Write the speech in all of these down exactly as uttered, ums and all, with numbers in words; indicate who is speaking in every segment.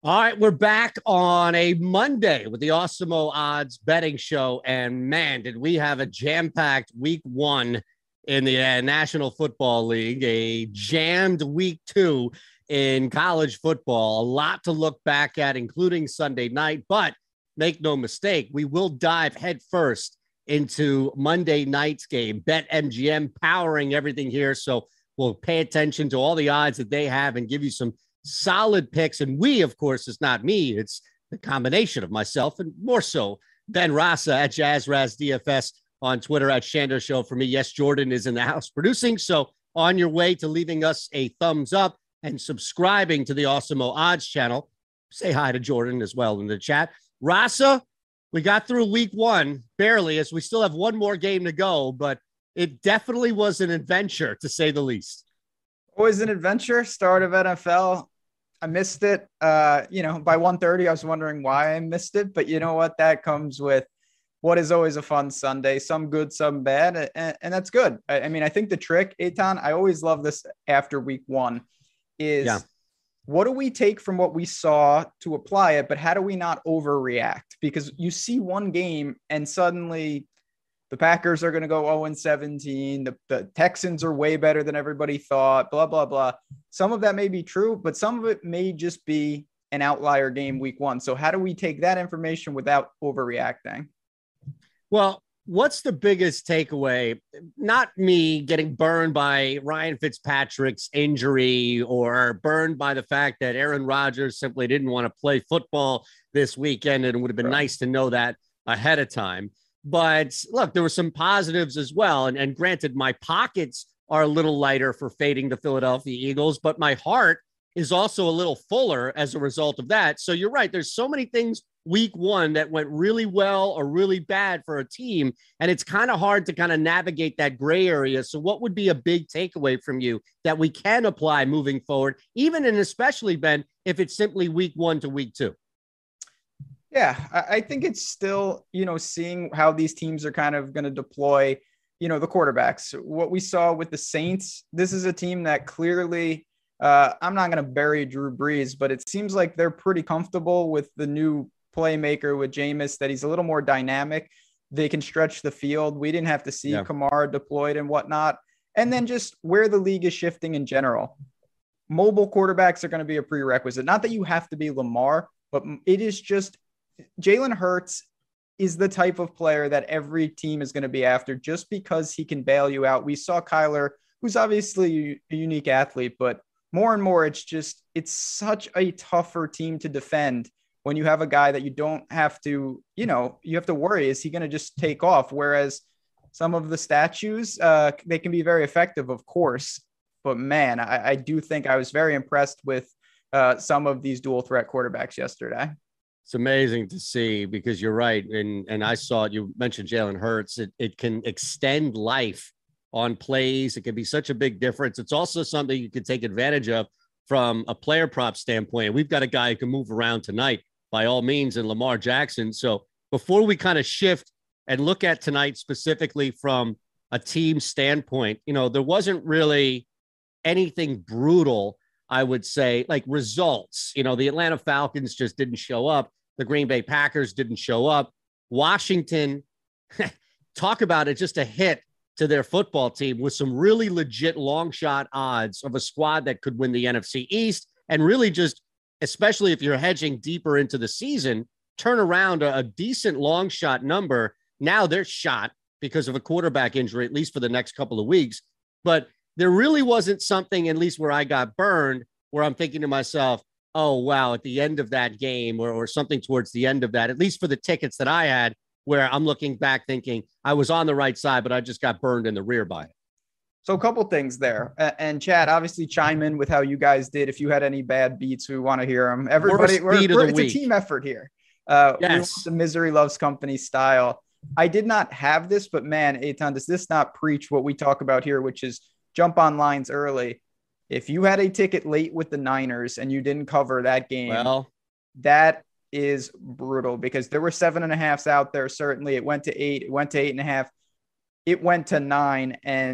Speaker 1: All right, we're back on a Monday with the Awesemo Odds betting show. And man, did we have a jam-packed week one in the uh, National Football League, a jammed week two in college football. A lot to look back at, including Sunday night. But make no mistake, we will dive headfirst into Monday night's game. BetMGM powering everything here. So we'll pay attention to all the odds that they have and give you some solid picks. And we, of course, it's not me. It's the combination of myself and more so Ben Rasa at JazzRaz D F S on Twitter, at Shander Show for me. Yes, Jordan is in the house producing. So on your way to leaving us a thumbs up and subscribing to the Awesemo Odds channel, say hi to Jordan as well in the chat. Rasa, we got through week one barely, as we still have one more game to go, but it definitely was an adventure, to say the least.
Speaker 2: Always an adventure. Start of N F L. I missed it. Uh, you know, by one thirty, I was wondering why I missed it. But you know what? That comes with what is always a fun Sunday. Some good, some bad. And, and that's good. I, I mean, I think the trick, Eitan, I always love this after week one, is yeah. What do we take from what we saw to apply it? But how do we not overreact? Because you see one game and suddenly the Packers are going to go oh and seventeen. The, the Texans are way better than everybody thought, blah, blah, blah. Some of that may be true, but some of it may just be an outlier game week one. So how do we take that information without overreacting?
Speaker 1: Well, what's the biggest takeaway? Not me getting burned by Ryan Fitzpatrick's injury or burned by the fact that Aaron Rodgers simply didn't want to play football this weekend. And it would have been right. nice to know that ahead of time. But look, there were some positives as well. And, and granted, my pockets are a little lighter for fading the Philadelphia Eagles, but my heart is also a little fuller as a result of that. So you're right. There's so many things week one that went really well or really bad for a team. And it's kind of hard to kind of navigate that gray area. So what would be a big takeaway from you that we can apply moving forward, even and especially, Ben, if it's simply week one to week two?
Speaker 2: Yeah, I think it's still, you know, seeing how these teams are kind of going to deploy, you know, the quarterbacks. What we saw with the Saints, this is a team that clearly, uh, I'm not going to bury Drew Brees, but it seems like they're pretty comfortable with the new playmaker with Jameis, that he's a little more dynamic. They can stretch the field. We didn't have to see yeah. Kamara deployed and whatnot. And then just where the league is shifting in general. Mobile quarterbacks are going to be a prerequisite. Not that you have to be Lamar, but it is just Jalen Hurts is the type of player that every team is going to be after just because he can bail you out. We saw Kyler, who's obviously a unique athlete, but more and more, it's just, it's such a tougher team to defend when you have a guy that you don't have to, you know, you have to worry, is he going to just take off? Whereas some of the statues, uh, they can be very effective, of course. But man, I, I do think I was very impressed with uh, some of these dual threat quarterbacks yesterday.
Speaker 1: It's amazing to see, because you're right. And, and I saw it. You mentioned Jalen Hurts. It, it can extend life on plays. It can be such a big difference. It's also something you can take advantage of from a player prop standpoint. We've got a guy who can move around tonight by all means in Lamar Jackson. So before we kind of shift and look at tonight specifically from a team standpoint, you know, there wasn't really anything brutal, I would say, like results. You know, the Atlanta Falcons just didn't show up. The Green Bay Packers didn't show up. Washington, talk about it, just a hit to their football team with some really legit long shot odds of a squad that could win the N F C East. And really just, especially if you're hedging deeper into the season, turn around a, a decent long shot number. Now they're shot because of a quarterback injury, at least for the next couple of weeks. But there really wasn't something, at least where I got burned, where I'm thinking to myself, oh, wow, at the end of that game or, or something towards the end of that, at least for the tickets that I had, where I'm looking back thinking I was on the right side, but I just got burned in the rear by it.
Speaker 2: So a couple things there. And Chad, obviously chime in with how you guys did. If you had any bad beats, we want to hear them. Everybody, we're, we're, it's week. a team effort here. Uh, yes. The Misery Loves Company style. I did not have this, but man, Eitan, does this not preach what we talk about here, which is jump on lines early. If you had a ticket late with the Niners and you didn't cover that game,
Speaker 1: well,
Speaker 2: that is brutal, because there were seven and a halves out there. Certainly it went to eight, it went to eight and a half, it went to nine. And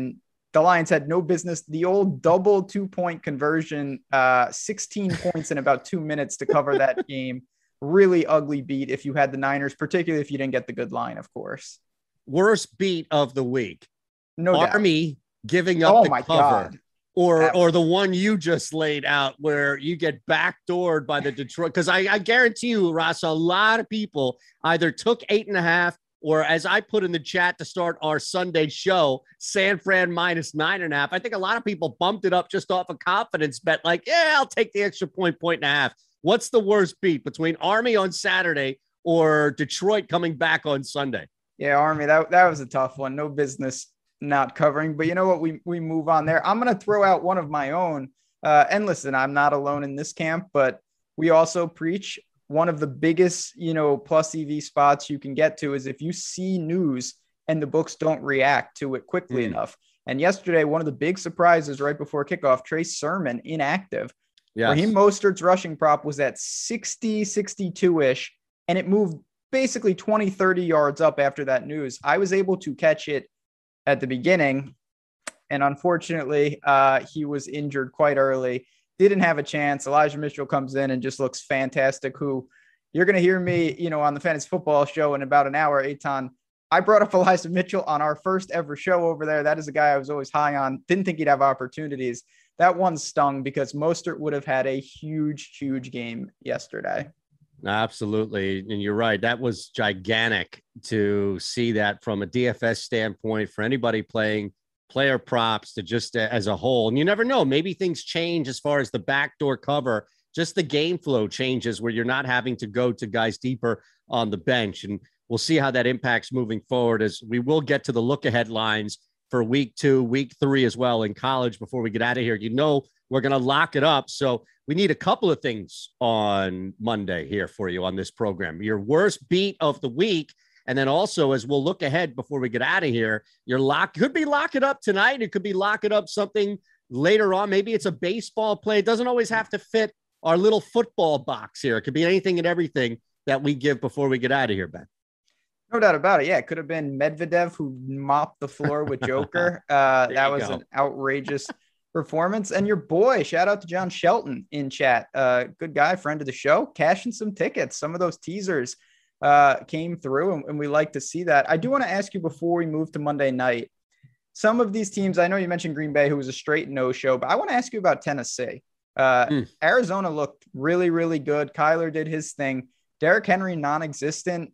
Speaker 2: the Lions had no business. The old double two-point conversion, uh, sixteen points in about two minutes to cover that game. Really ugly beat if you had the Niners, particularly if you didn't get the good line, of course.
Speaker 1: Worst beat of the week.
Speaker 2: No doubt.
Speaker 1: Army giving up
Speaker 2: oh
Speaker 1: the
Speaker 2: my
Speaker 1: cover.
Speaker 2: God.
Speaker 1: Or,
Speaker 2: That-
Speaker 1: or the one you just laid out where you get backdoored by the Detroit. Because I, I guarantee you, Ross, a lot of people either took eight and a half, or as I put in the chat to start our Sunday show, San Fran minus nine and a half. I think a lot of people bumped it up just off a confidence bet, like, yeah, I'll take the extra point, point and a half. What's the worst beat between Army on Saturday or Detroit coming back on Sunday?
Speaker 2: Yeah, Army, that, that was a tough one. No business not covering. But you know what? We, we move on there. I'm going to throw out one of my own. Uh, and listen, I'm not alone in this camp, but we also preach one of the biggest, you know, plus E V spots you can get to is if you see news and the books don't react to it quickly mm. enough. And yesterday, one of the big surprises right before kickoff, Trey Sermon inactive. Yes. Raheem Mostert's rushing prop was at sixty, sixty-two-ish, and it moved basically twenty, thirty yards up after that news. I was able to catch it at the beginning, and unfortunately, uh, he was injured quite early. Didn't have a chance. Elijah Mitchell comes in and just looks fantastic, who you're going to hear me, you know, on the Fantasy Football Show in about an hour, Eitan. I brought up Elijah Mitchell on our first ever show over there. That is a guy I was always high on. Didn't think he'd have opportunities. That one stung because Mostert would have had a huge, huge game yesterday.
Speaker 1: Absolutely. And you're right. That was gigantic to see that from a D F S standpoint for anybody playing player props to just uh, as a whole. And you never know, maybe things change as far as the backdoor cover, just the game flow changes where you're not having to go to guys deeper on the bench. And we'll see how that impacts moving forward as we will get to the look ahead lines for week two, week three as well in college before we get out of here. You know, we're going to lock it up. So we need a couple of things on Monday here for you on this program. Your worst beat of the week. And then also, as we'll look ahead before we get out of here, your lock could be lock it up tonight. It could be lock it up something later on. Maybe it's a baseball play. It doesn't always have to fit our little football box here. It could be anything and everything that we give before we get out of here, Ben.
Speaker 2: No doubt about it. Yeah, it could have been Medvedev who mopped the floor with Joker. Uh, that was go. an outrageous performance. And your boy, shout out to John Shelton in chat. Uh, good guy, friend of the show, cashing some tickets. Some of those teasers uh, came through, and, and we like to see that. I do want to ask you before we move to Monday night, some of these teams, I know you mentioned Green Bay, who was a straight no-show, but I want to ask you about Tennessee. Uh, mm. Arizona looked really, really good. Kyler did his thing. Derrick Henry, non-existent.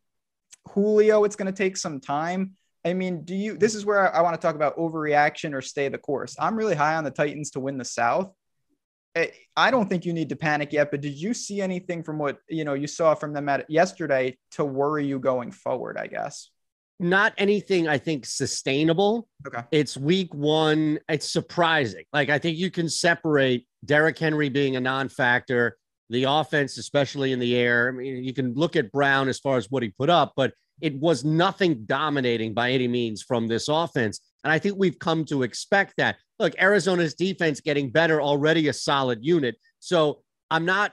Speaker 2: Julio, it's going to take some time. I mean, do you, this is where I, I want to talk about overreaction or stay the course. I'm really high on the Titans to win the South. I, I don't think you need to panic yet, but did you see anything from what, you know, you saw from them at yesterday to worry you going forward, I guess?
Speaker 1: Not anything, I think, sustainable.
Speaker 2: Okay.
Speaker 1: It's week one. It's surprising. Like, I think you can separate Derrick Henry being a non-factor, the offense, especially in the air. I mean, you can look at Brown as far as what he put up, but it was nothing dominating by any means from this offense. And I think we've come to expect that. Look, Arizona's defense getting better, already a solid unit. So I'm not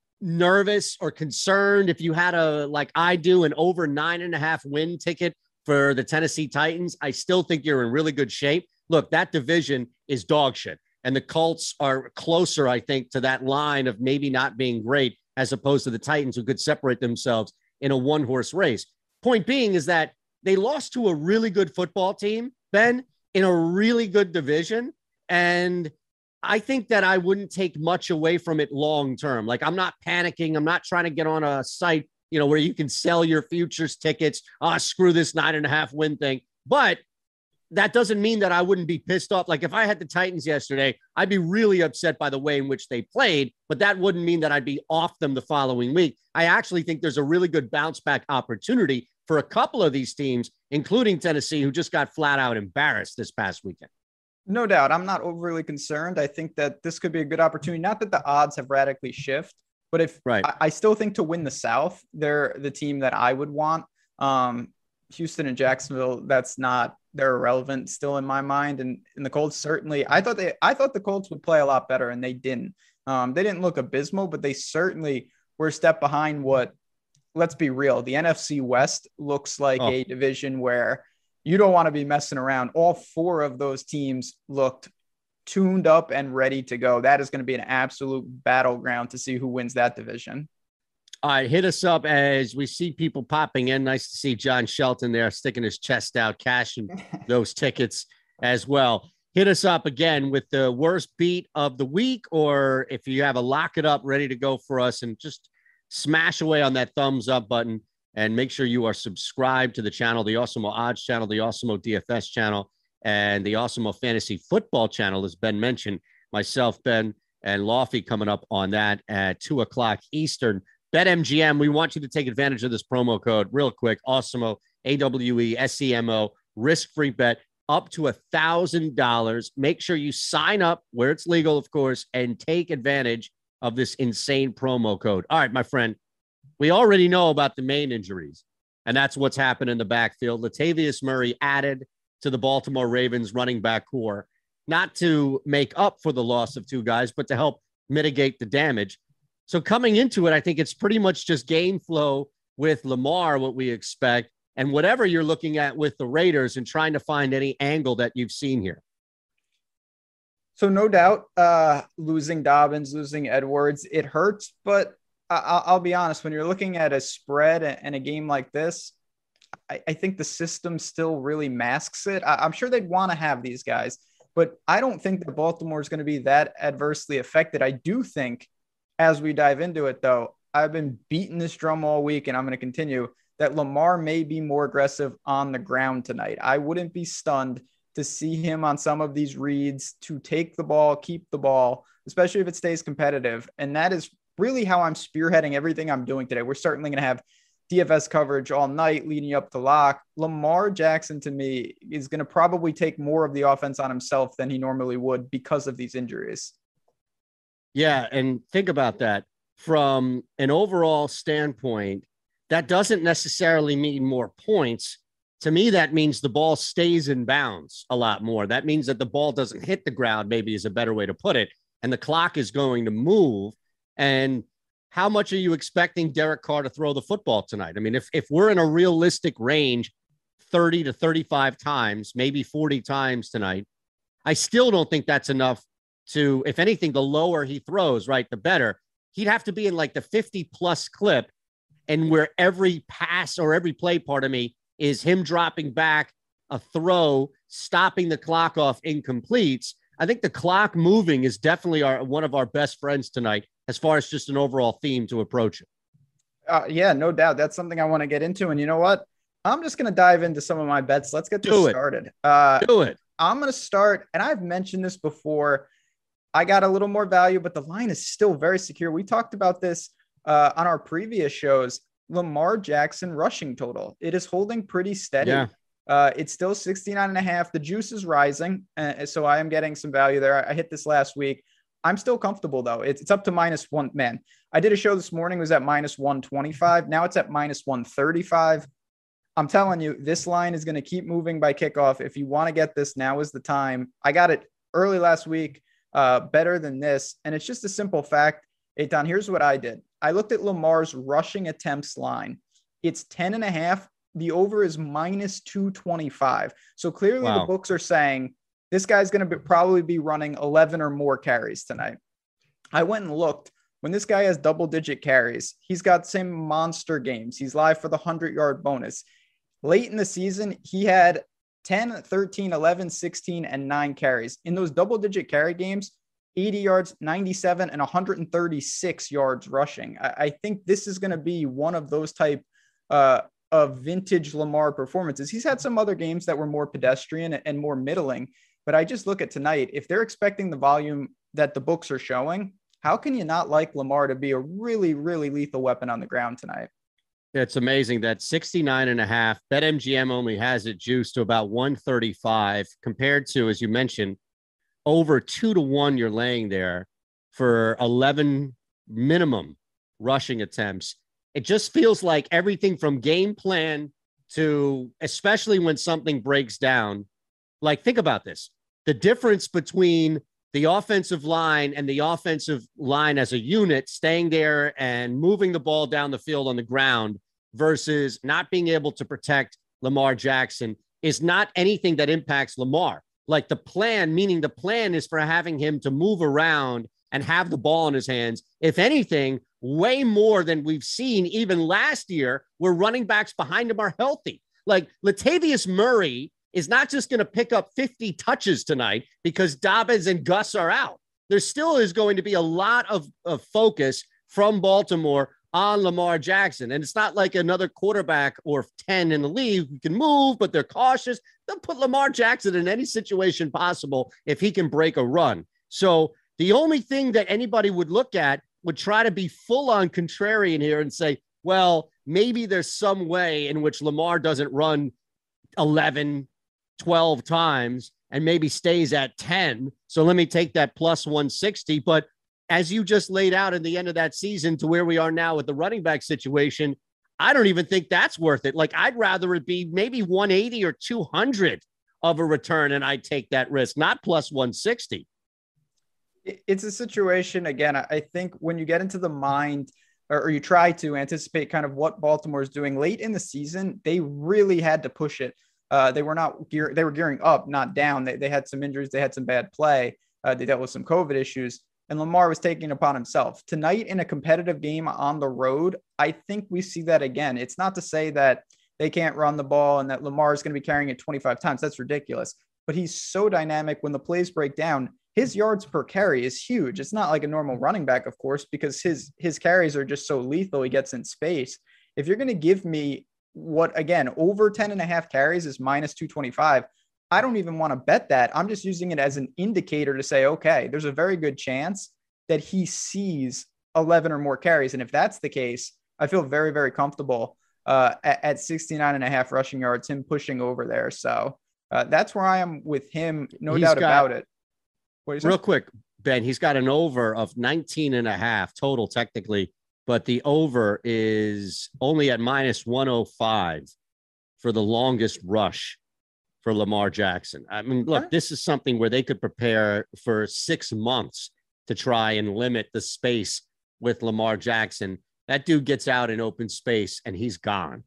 Speaker 1: nervous or concerned. If you had a, like I do, an over nine and a half win ticket for the Tennessee Titans, I still think you're in really good shape. Look, that division is dog shit. And the Colts are closer, I think, to that line of maybe not being great as opposed to the Titans, who could separate themselves in a one-horse race. Point being is that they lost to a really good football team, Ben, in a really good division. And I think that I wouldn't take much away from it long term. Like, I'm not panicking. I'm not trying to get on a site, you know, where you can sell your futures tickets. Ah, oh, screw this nine and a half win thing. But that doesn't mean that I wouldn't be pissed off. Like, if I had the Titans yesterday, I'd be really upset by the way in which they played, but that wouldn't mean that I'd be off them the following week. I actually think there's a really good bounce back opportunity for a couple of these teams, including Tennessee, who just got flat out embarrassed this past weekend.
Speaker 2: No doubt. I'm not overly concerned. I think that this could be a good opportunity. Not that the odds have radically shifted, but if
Speaker 1: right.
Speaker 2: I, I still think to win the South, they're the team that I would want. Um, Houston and Jacksonville, that's not, they're irrelevant still in my mind. And, and the Colts, certainly, I thought they, I thought the Colts would play a lot better, and they didn't. Um, they didn't look abysmal, but they certainly were a step behind what, let's be real, the N F C West looks like oh. a division where, you don't want to be messing around. All four of those teams looked tuned up and ready to go. That is going to be an absolute battleground to see who wins that division.
Speaker 1: All right, hit us up as we see people popping in. Nice to see John Shelton there sticking his chest out, cashing those tickets as well. Hit us up again with the worst beat of the week, or if you have a lock it up ready to go for us, and just smash away on that thumbs up button and make sure you are subscribed to the channel, the Awesemo Odds channel, the Awesemo D F S channel, and the Awesemo Fantasy Football channel, as Ben mentioned. Myself, Ben, and Lofty coming up on that at two o'clock Eastern. BetMGM, we want you to take advantage of this promo code real quick. Awesemo, A W E S E M O, risk-free bet up to one thousand dollars. Make sure you sign up where it's legal, of course, and take advantage of this insane promo code. All right, my friend, we already know about the main injuries, and that's what's happened in the backfield. Latavius Murray added to the Baltimore Ravens running back core, not to make up for the loss of two guys, but to help mitigate the damage. So coming into it, I think it's pretty much just game flow with Lamar, what we expect, and whatever you're looking at with the Raiders and trying to find any angle that you've seen here.
Speaker 2: So no doubt, uh, losing Dobbins, losing Edwards, it hurts. But I- I'll be honest, when you're looking at a spread and a game like this, I, I think the system still really masks it. I- I'm sure they'd want to have these guys, but I don't think that Baltimore is going to be that adversely affected. I do think, as we dive into it, though, I've been beating this drum all week, and I'm going to continue, that Lamar may be more aggressive on the ground tonight. I wouldn't be stunned to see him on some of these reads to take the ball, keep the ball, especially if it stays competitive. And that is really how I'm spearheading everything I'm doing today. We're certainly going to have D F S coverage all night leading up to lock. Lamar Jackson, to me, is going to probably take more of the offense on himself than he normally would because of these injuries.
Speaker 1: Yeah, and think about that. From an overall standpoint, that doesn't necessarily mean more points. To me, that means the ball stays in bounds a lot more. That means that the ball doesn't hit the ground, maybe is a better way to put it, and the clock is going to move. And how much are you expecting Derek Carr to throw the football tonight? I mean, if, if we're in a realistic range, thirty to thirty-five times, maybe forty times tonight, I still don't think that's enough to, if anything, the lower he throws, right, the better. He'd have to be in like the fifty plus clip, and where every pass or every play, part of me, is him dropping back, a throw, stopping the clock off incompletes. I think the clock moving is definitely our one of our best friends tonight, as far as just an overall theme to approach it.
Speaker 2: Uh, yeah, no doubt. That's something I want to get into. And you know what? I'm just going to dive into some of my bets. Let's get this
Speaker 1: Do it.
Speaker 2: started. Uh,
Speaker 1: Do it.
Speaker 2: I'm going to start, and I've mentioned this before. I got a little more value, but the line is still very secure. We talked about this uh, on our previous shows. Lamar Jackson rushing total. It is holding pretty steady.
Speaker 1: Yeah.
Speaker 2: Uh, it's still sixty-nine and a half. The juice is rising. Uh, so I am getting some value there. I, I hit this last week. I'm still comfortable though. It's, it's up to minus one, man. I did a show this morning, it was at minus one twenty-five. Now it's at minus one thirty-five. I'm telling you, this line is going to keep moving by kickoff. If you want to get this, now is the time. I got it early last week, uh, better than this. And it's just a simple fact. Eitan, here's what I did. I looked at Lamar's rushing attempts line. It's ten and a half. The over is minus two twenty-five. So clearly wow. The books are saying this guy's going to be, probably be running eleven or more carries tonight. I went and looked. When this guy has double digit carries, he's got some monster games. He's live for the hundred yard bonus. Late in the season, he had ten, thirteen, eleven, sixteen, and nine carries. In those double digit carry games, eighty yards, ninety-seven, and one hundred thirty-six yards rushing. I, I think this is going to be one of those type uh, of vintage Lamar performances. He's had some other games that were more pedestrian and more middling, but I just look at tonight. If they're expecting the volume that the books are showing, how can you not like Lamar to be a really, really lethal weapon on the ground tonight?
Speaker 1: It's amazing that sixty-nine and a half. BetMGM only has it juiced to about one thirty-five compared to, as you mentioned, over two to one you're laying there for eleven minimum rushing attempts. It just feels like everything from game plan to, especially when something breaks down, like think about this, the difference between the offensive line and the offensive line as a unit staying there and moving the ball down the field on the ground versus not being able to protect Lamar Jackson is not anything that impacts Lamar. Like the plan, meaning the plan is for having him to move around and have the ball in his hands. If anything, way more than we've seen even last year, where running backs behind him are healthy. Like Latavius Murray is not just going to pick up fifty touches tonight because Dobbins and Gus are out. There still is going to be a lot of, of focus from Baltimore on Lamar Jackson. And it's not like another quarterback or ten in the league who can move, but they're cautious. They'll put Lamar Jackson in any situation possible if he can break a run. So the only thing that anybody would look at would try to be full on contrarian here and say, well, maybe there's some way in which Lamar doesn't run eleven, twelve times and maybe stays at ten. So let me take that plus one sixty. But as you just laid out in the end of that season to where we are now with the running back situation, I don't even think that's worth it. Like, I'd rather it be maybe one eighty or two hundred of a return, and I'd take that risk, not plus one sixty.
Speaker 2: It's a situation, again, I think when you get into the mind or, or you try to anticipate kind of what Baltimore is doing late in the season, they really had to push it. Uh, they were not gear, they were gearing up, not down. They, they had some injuries. They had some bad play. Uh, they dealt with some COVID issues, and Lamar was taking it upon himself. Tonight in a competitive game on the road, I think we see that again. It's not to say that they can't run the ball and that Lamar is going to be carrying it twenty-five times. That's ridiculous. But he's so dynamic when the plays break down. His yards per carry is huge. It's not like a normal running back, of course, because his his carries are just so lethal. He gets in space. If you're going to give me what, again, over ten and a half carries is minus two twenty-five, I don't even want to bet that. I'm just using it as an indicator to say, okay, there's a very good chance that he sees eleven or more carries. And if that's the case, I feel very, very comfortable uh, at, at sixty-nine and a half rushing yards, him pushing over there. So uh, that's where I am with him. No
Speaker 1: He's
Speaker 2: doubt
Speaker 1: got-
Speaker 2: about it.
Speaker 1: Real quick, Ben, he's got an over of nineteen and a half total technically, but the over is only at minus one oh five for the longest rush for Lamar Jackson. I mean, look,
Speaker 2: Okay.
Speaker 1: this is something where they could prepare for six months to try and limit the space with Lamar Jackson. That dude gets out in open space and he's gone.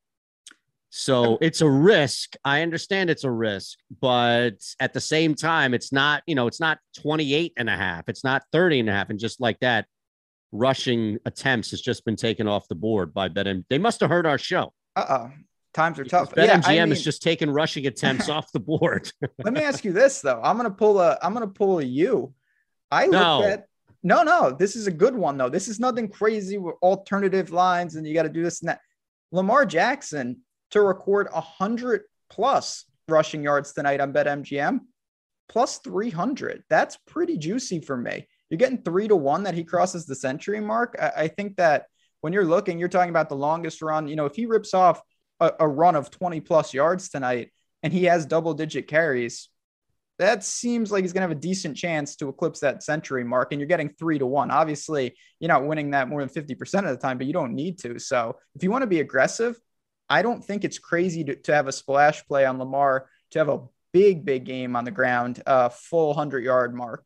Speaker 1: So it's a risk. I understand it's a risk, but at the same time, it's not, you know, it's not twenty-eight and a half. It's not thirty and a half. And just like that, rushing attempts has just been taken off the board by BetMGM. They must have heard our show.
Speaker 2: Uh-oh. Times are tough.
Speaker 1: BetMGM
Speaker 2: yeah, I mean,
Speaker 1: is just taking rushing attempts off the board.
Speaker 2: let me ask you this, though. I'm going to pull a, I'm going to pull a you. I
Speaker 1: No.
Speaker 2: looked at, no, no, this is a good one, though. This is nothing crazy with alternative lines and you got to do this and that. Lamar Jackson to record one hundred plus rushing yards tonight on BetMGM, plus three hundred. That's pretty juicy for me. You're getting three to one that he crosses the century mark. I, I think that when you're looking, you're talking about the longest run. You know, if he rips off a, a run of twenty plus yards tonight and he has double digit carries, that seems like he's going to have a decent chance to eclipse that century mark. And you're getting three to one. Obviously, you're not winning that more than fifty percent of the time, but you don't need to. So if you want to be aggressive, I don't think it's crazy to, to have a splash play on Lamar, to have a big, big game on the ground, uh, full one hundred yard mark.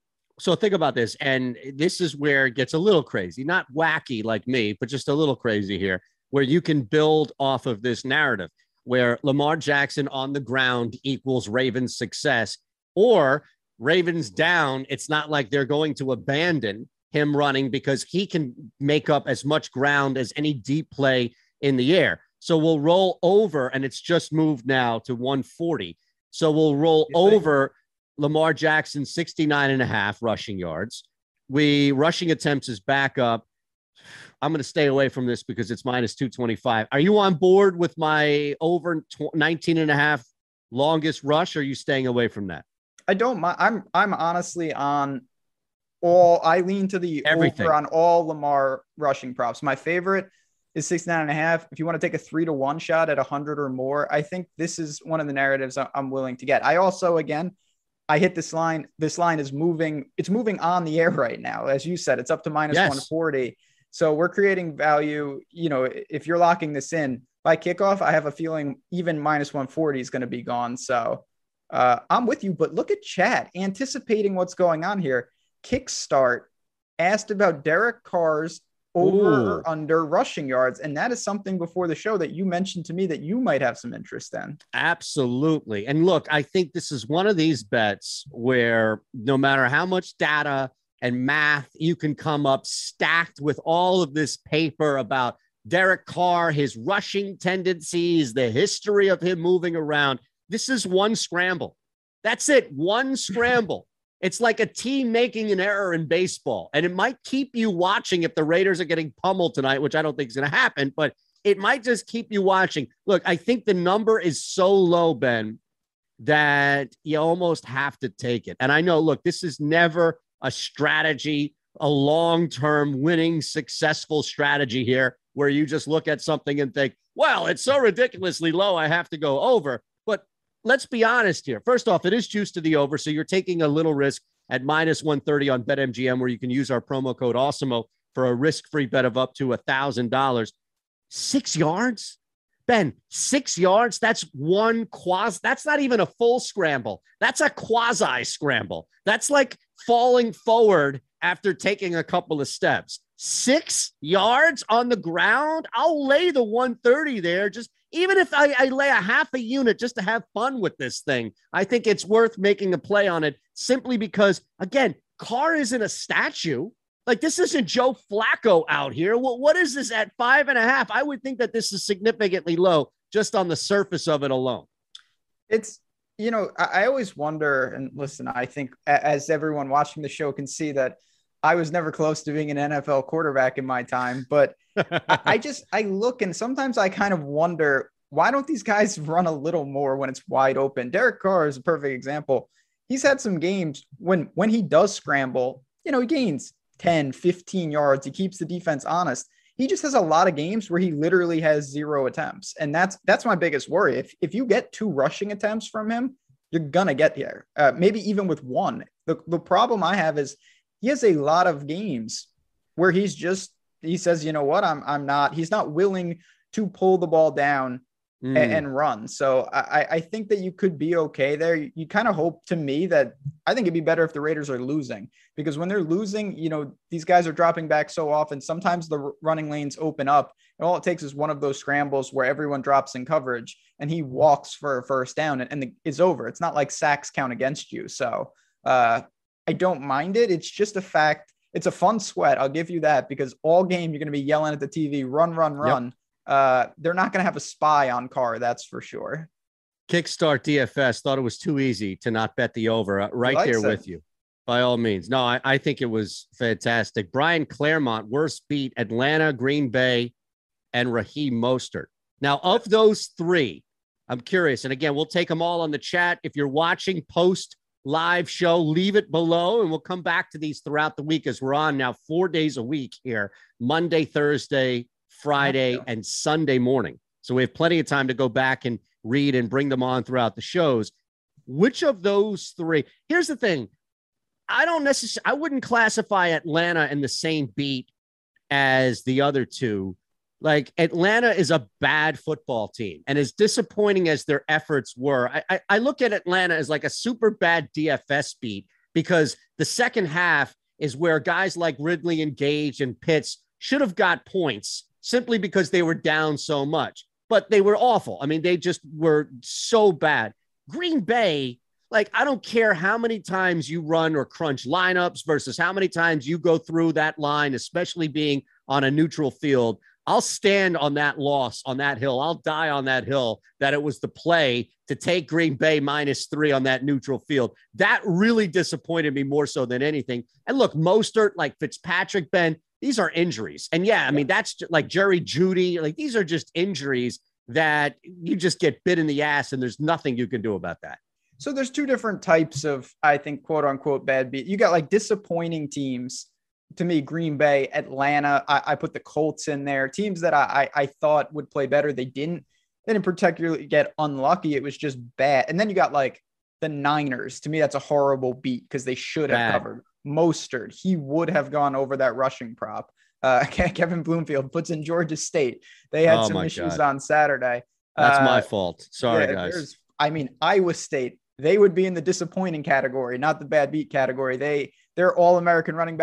Speaker 1: So think about this. And this is where it gets a little crazy, not wacky like me, but just a little crazy here, where you can build off of this narrative where Lamar Jackson on the ground equals Ravens success, or Ravens down. It's not like they're going to abandon him running because he can make up as much ground as any deep play in the air. So we'll roll over, and it's just moved now to one forty. So we'll roll over Lamar Jackson, sixty-nine and a half rushing yards. We rushing attempts is back up. I'm going to stay away from this because it's minus two twenty-five. Are you on board with my over nineteen and a half longest rush? Or are you staying away from that?
Speaker 2: I don't mind. I'm, I'm honestly on all, I lean to the
Speaker 1: Everything.
Speaker 2: over on all Lamar rushing props. My favorite is sixty-nine and a half. If you want to take a three to one shot at a hundred or more, I think this is one of the narratives I'm willing to get. I also, again, I hit this line. This line is moving. It's moving on the air right now. As you said, it's up to minus
Speaker 1: Yes.
Speaker 2: one forty. So we're creating value. You know, if you're locking this in by kickoff, I have a feeling even minus one forty is going to be gone. So uh, I'm with you, but look at chat anticipating what's going on here. Kickstart asked about Derek Carr's over
Speaker 1: Ooh.
Speaker 2: or under rushing yards. And that is something before the show that you mentioned to me that you might have some interest in.
Speaker 1: Absolutely. And look, I think this is one of these bets where no matter how much data and math you can come up stacked with all of this paper about Derek Carr, his rushing tendencies, the history of him moving around. This is one scramble. That's it. One scramble. It's like a team making an error in baseball, and it might keep you watching if the Raiders are getting pummeled tonight, which I don't think is going to happen, but it might just keep you watching. Look, I think the number is so low, Ben, that you almost have to take it. And I know, look, this is never a strategy, a long-term winning, successful strategy here where you just look at something and think, well, it's so ridiculously low, I have to go over. But let's be honest here. First off, it is juiced to the over, so you're taking a little risk at minus one thirty on BetMGM, where you can use our promo code AWESEMO for a risk-free bet of up to one thousand dollars. Six yards? Ben, six yards? That's one quasi. That's not even a full scramble. That's a quasi scramble. That's like falling forward after taking a couple of steps. Six yards on the ground? I'll lay the one thirty there. Just even if I, I lay a half a unit just to have fun with this thing, I think it's worth making a play on it simply because, again, Carr isn't a statue. Like, this isn't Joe Flacco out here. What, what is this at five and a half? I would think that this is significantly low just on the surface of it alone.
Speaker 2: It's, you know, I, I always wonder, and listen, I think as everyone watching the show can see that I was never close to being an N F L quarterback in my time, but I, I just, I look and sometimes I kind of wonder, why don't these guys run a little more when it's wide open? Derek Carr is a perfect example. He's had some games when, when he does scramble, you know, he gains ten, fifteen yards. He keeps the defense honest. He just has a lot of games where he literally has zero attempts. And that's, that's my biggest worry. If, if you get two rushing attempts from him, you're going to get there. Uh, maybe even with one. The, the problem I have is he has a lot of games where he's just, he says, you know what, I'm, I'm not, he's not willing to pull the ball down mm. and, and run. So I, I think that you could be okay there. You, you kind of hope to me that I think it'd be better if the Raiders are losing, because when they're losing, you know, these guys are dropping back so often. Sometimes the running lanes open up and all it takes is one of those scrambles where everyone drops in coverage and he walks for a first down and, and the, it's over. It's not like sacks count against you. So uh, I don't mind it. It's just a fact. It's a fun sweat. I'll give you that, because all game you're going to be yelling at the T V, run, run, run. Yep. Uh, they're not going to have a spy on Carr. That's for sure.
Speaker 1: Kickstart D F S thought it was too easy to not bet the over. Right there it. with you. By all means. No, I, I think it was fantastic. Brian Claremont, worst beat Atlanta, Green Bay, and Raheem Mostert. Now, of those three, I'm curious. And again, we'll take them all on the chat. If you're watching post live show, leave it below, and we'll come back to these throughout the week as we're on now four days a week here, Monday, Thursday, Friday, and Sunday morning. So we have plenty of time to go back and read and bring them on throughout the shows. Which of those three? Here's the thing. I don't necessarily, I wouldn't classify Atlanta in the same beat as the other two. Like, Atlanta is a bad football team, and as disappointing as their efforts were, I, I, I look at Atlanta as like a super bad D F S beat, because the second half is where guys like Ridley and Gage and Pitts should have got points simply because they were down so much, but they were awful. I mean, they just were so bad. Green Bay, like, I don't care how many times you run or crunch lineups versus how many times you go through that line, especially being on a neutral field. I'll stand on that loss on that hill. I'll die on that hill that it was the play to take Green Bay minus three on that neutral field. That really disappointed me more so than anything. And look, Mostert, like Fitzpatrick, Ben, these are injuries. And yeah, I mean, that's like Jerry Jeudy. Like, these are just injuries that you just get bit in the ass, and there's nothing you can do about that.
Speaker 2: So there's two different types of, I think, quote unquote, bad beat. You got like disappointing teams. To me, Green Bay, Atlanta, I, I put the Colts in there. Teams that I, I I thought would play better, they didn't. They didn't particularly get unlucky. It was just bad. And then you got like the Niners. To me, that's a horrible beat because they should have bad. covered. Mostert, he would have gone over that rushing prop. Uh, Kevin Bloomfield puts in Georgia State. They had oh some issues God. on Saturday.
Speaker 1: That's
Speaker 2: uh,
Speaker 1: my fault. Sorry,
Speaker 2: yeah,
Speaker 1: guys.
Speaker 2: I mean, Iowa State, they would be in the disappointing category, not the bad beat category. They, they're all American running back.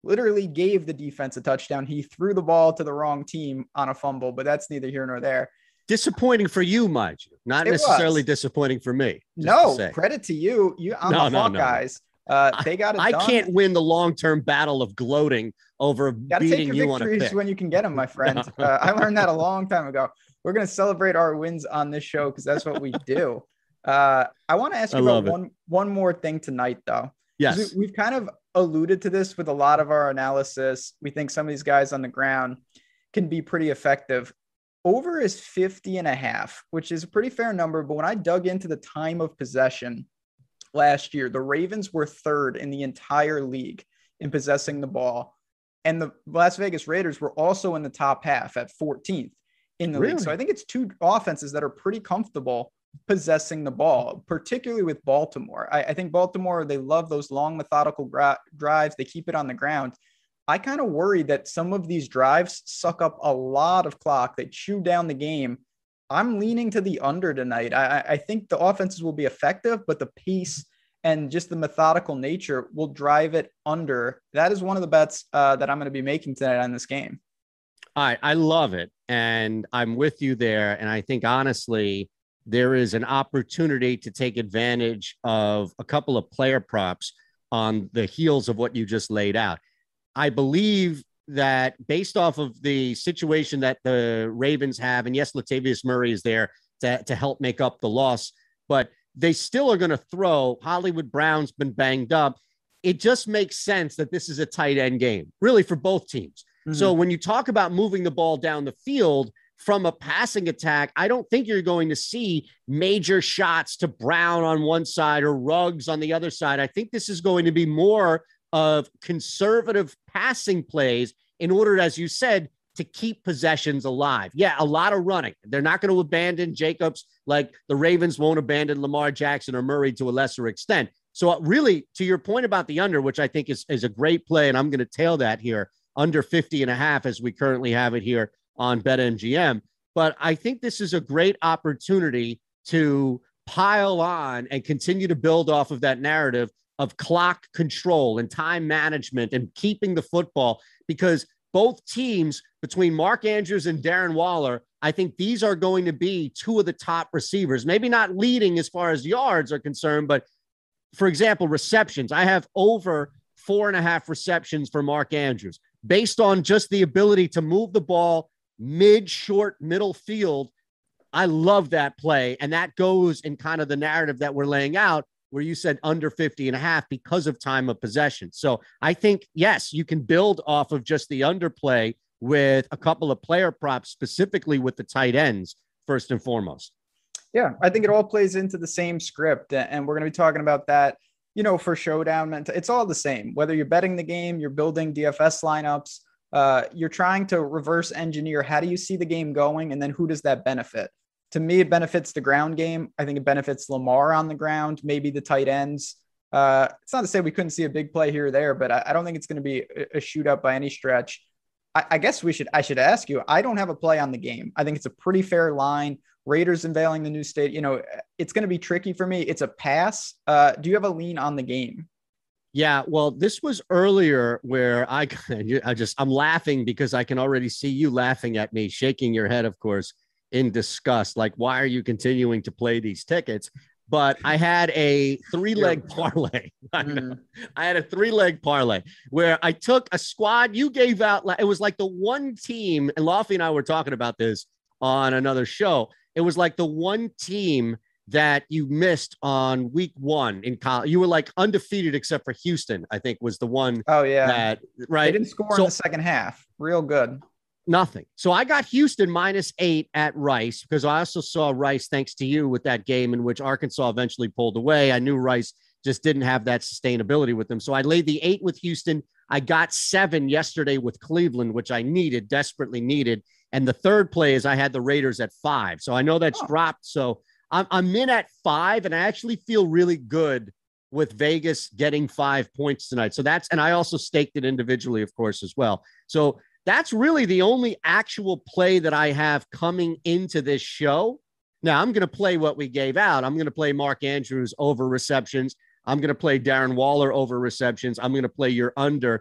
Speaker 2: literally gave the defense a touchdown. He threw the ball to the wrong team on a fumble, but that's neither here nor there.
Speaker 1: Disappointing for you, mind you, not
Speaker 2: It
Speaker 1: necessarily
Speaker 2: was.
Speaker 1: disappointing for me.
Speaker 2: No, to credit to you. You on
Speaker 1: no,
Speaker 2: the
Speaker 1: no,
Speaker 2: Hawkeyes.
Speaker 1: No.
Speaker 2: Uh, they got it
Speaker 1: I
Speaker 2: done.
Speaker 1: can't win the long-term battle of gloating over
Speaker 2: Gotta
Speaker 1: beating
Speaker 2: take
Speaker 1: you
Speaker 2: your
Speaker 1: on a
Speaker 2: victories
Speaker 1: pick.
Speaker 2: when you can get them, my friend. uh, I learned that a long time ago. We're going to celebrate our wins on this show because that's what we do. Uh, I want to ask you about one, one more thing tonight, though.
Speaker 1: Yes.
Speaker 2: We, we've kind of alluded to this with a lot of our analysis. We think some of these guys on the ground can be pretty effective. Over is fifty and a half, which is a pretty fair number. But when I dug into the time of possession last year, the Ravens were third in the entire league in possessing the ball. And the Las Vegas Raiders were also in the top half at fourteenth in the
Speaker 1: really?
Speaker 2: league. So I think it's two offenses that are pretty comfortable possessing the ball, particularly with Baltimore. I, I think Baltimore, they love those long methodical gra- drives. They keep it on the ground. I kind of worry that some of these drives suck up a lot of clock. They chew down the game. I'm leaning to the under tonight. I, I think the offenses will be effective, but the pace and just the methodical nature will drive it under. That is one of the bets uh, that I'm going to be making tonight on this game.
Speaker 1: All right. I love it. And I'm with you there. And I think, honestly, there is an opportunity to take advantage of a couple of player props on the heels of what you just laid out. I believe that based off of the situation that the Ravens have, and yes, Latavius Murray is there to, to help make up the loss, but they still are going to throw. Hollywood Brown's been banged up. It just makes sense that this is a tight end game, really, for both teams. Mm-hmm. So when you talk about moving the ball down the field from a passing attack, I don't think you're going to see major shots to Brown on one side or Ruggs on the other side. I think this is going to be more of conservative passing plays in order, as you said, to keep possessions alive. Yeah, a lot of running. They're not going to abandon Jacobs like the Ravens won't abandon Lamar Jackson or Murray to a lesser extent. So really, to your point about the under, which I think is, is a great play, and I'm going to tail that here, under fifty and a half as we currently have it here on BetMGM. But I think this is a great opportunity to pile on and continue to build off of that narrative of clock control and time management and keeping the football, because both teams between Mark Andrews and Darren Waller, I think these are going to be two of the top receivers, maybe not leading as far as yards are concerned, but for example, receptions. I have over four and a half receptions for Mark Andrews based on just the ability to move the ball mid, short, middle field. I love that play. And that goes in kind of the narrative that we're laying out, where you said under fifty and a half because of time of possession. So I think, yes, you can build off of just the underplay with a couple of player props, specifically with the tight ends, first and foremost.
Speaker 2: Yeah, I think it all plays into the same script. And we're going to be talking about that, you know, for Showdown. It's all the same. Whether you're betting the game, you're building D F S lineups, uh, you're trying to reverse engineer. How do you see the game going? And then who does that benefit? To me, it benefits the ground game. I think it benefits Lamar on the ground, maybe the tight ends. Uh, it's not to say we couldn't see a big play here or there, but I, I don't think it's going to be a, a shootout by any stretch. I, I guess we should, I should ask you, I don't have a play on the game. I think it's a pretty fair line. Raiders unveiling the new state. You know, it's going to be tricky for me. It's a pass. Uh, do you have a lean on the game?
Speaker 1: Yeah, well, this was earlier where I, I just, I'm laughing because I can already see you laughing at me, shaking your head, of course, in disgust. Like, why are you continuing to play these tickets? But I had a three leg parlay. I, know. I had a three leg parlay where I took a squad you gave out. It was like the one team, and Lofty and I were talking about this on another show. It was like the one team that you missed on week one in college. You were like undefeated except for Houston, I think was the one.
Speaker 2: Oh, yeah.
Speaker 1: That, right.
Speaker 2: They didn't score so, in the second half. Real good.
Speaker 1: Nothing. So I got Houston minus eight at Rice because I also saw Rice, thanks to you, with that game in which Arkansas eventually pulled away. I knew Rice just didn't have that sustainability with them. So I laid the eight with Houston. I got seven yesterday with Cleveland, which I needed, desperately needed. And the third play is I had the Raiders at five. So I know that's oh. dropped. So I'm, I'm in at five, and I actually feel really good with Vegas getting five points tonight. So that's, and I also staked it individually, of course, as well. So that's really the only actual play that I have coming into this show. Now, I'm going to play what we gave out. I'm going to play Mark Andrews over receptions. I'm going to play Darren Waller over receptions. I'm going to play your under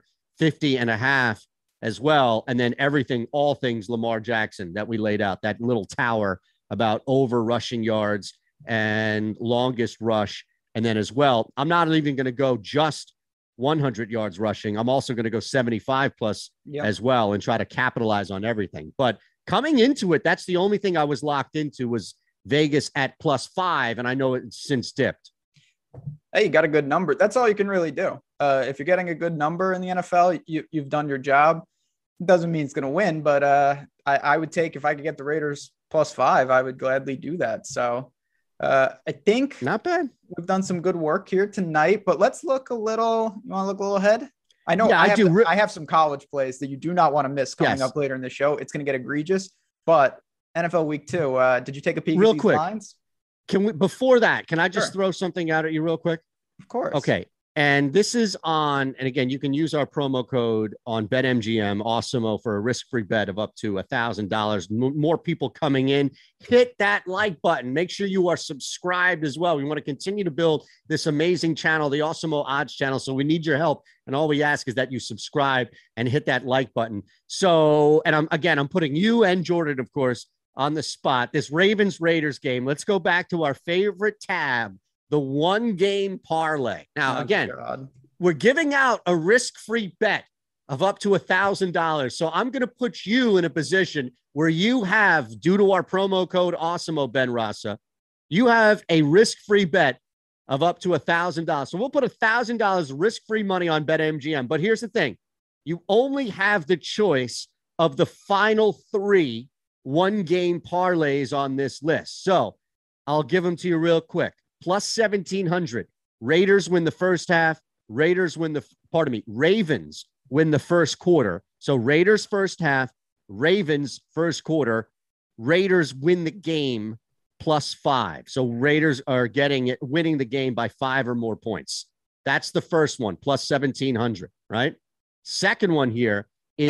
Speaker 1: fifty and a half as well. And then everything, all things Lamar Jackson that we laid out, that little tower about over rushing yards and longest rush. And then as well, I'm not even going to go just one hundred yards rushing. I'm also going to go seventy-five plus yep. as well and try to capitalize on everything. But coming into it, that's the only thing I was locked into was Vegas at plus five. And I know it's since dipped.
Speaker 2: Hey, you got a good number. That's all you can really do. Uh, if you're getting a good number in the N F L, you, you've done your job. Doesn't mean it's going to win, but uh, I, I would take, if I could get the Raiders plus five, I would gladly do that. So uh, I think
Speaker 1: not bad.
Speaker 2: We've done some good work here tonight, but let's look a little, you want to look a little ahead? I know
Speaker 1: yeah,
Speaker 2: I,
Speaker 1: I
Speaker 2: have
Speaker 1: do.
Speaker 2: The, I have some college plays that you do not want to miss coming yes. up later in the show. It's going to get egregious, but N F L week two, uh, did you take a peek
Speaker 1: real
Speaker 2: at these
Speaker 1: quick
Speaker 2: lines?
Speaker 1: Can we, before that, can I just
Speaker 2: sure.
Speaker 1: throw something out at you real quick?
Speaker 2: Of course.
Speaker 1: Okay. And this is on, and again, you can use our promo code on BetMGM, Awesemo, for a risk-free bet of up to one thousand dollars. M- more people coming in. Hit that like button. Make sure you are subscribed as well. We want to continue to build this amazing channel, the Awesemo Odds channel. So we need your help. And all we ask is that you subscribe and hit that like button. So, and I'm again, I'm putting you and Jordan, of course, on the spot. This Ravens-Raiders game. Let's go back to our favorite tab, the one game parlay. Now,
Speaker 2: oh,
Speaker 1: again,
Speaker 2: God.
Speaker 1: we're giving out a risk-free bet of up to a thousand dollars. So I'm going to put you in a position where you have, due to our promo code Awesemo, Ben Rasa, you have a risk-free bet of up to a thousand dollars. So we'll put a thousand dollars risk-free money on BetMGM. But here's the thing. You only have the choice of the final three one game parlays on this list. So I'll give them to you real quick. Plus seventeen hundred. Raiders win the first half. Raiders win the, pardon me, Ravens win the first quarter. So Raiders first half, Ravens first quarter, Raiders win the game plus five. So Raiders are getting it, winning the game by five or more points. That's the first one, plus seventeen hundred, right? Second one here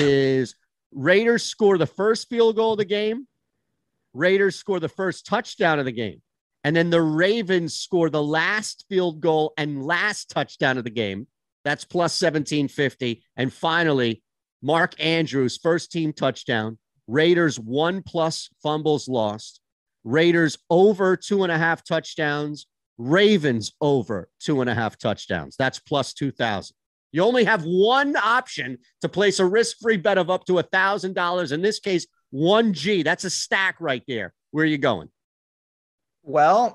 Speaker 1: is Raiders score the first field goal of the game. Raiders score the first touchdown of the game. And then the Ravens score the last field goal and last touchdown of the game. That's plus seventeen fifty. And finally, Mark Andrews, first team touchdown. Raiders one plus fumbles lost. Raiders over two and a half touchdowns. Ravens over two and a half touchdowns. That's plus two thousand. You only have one option to place a risk-free bet of up to one thousand dollars. In this case, one G. That's a stack right there. Where are you going?
Speaker 2: Well,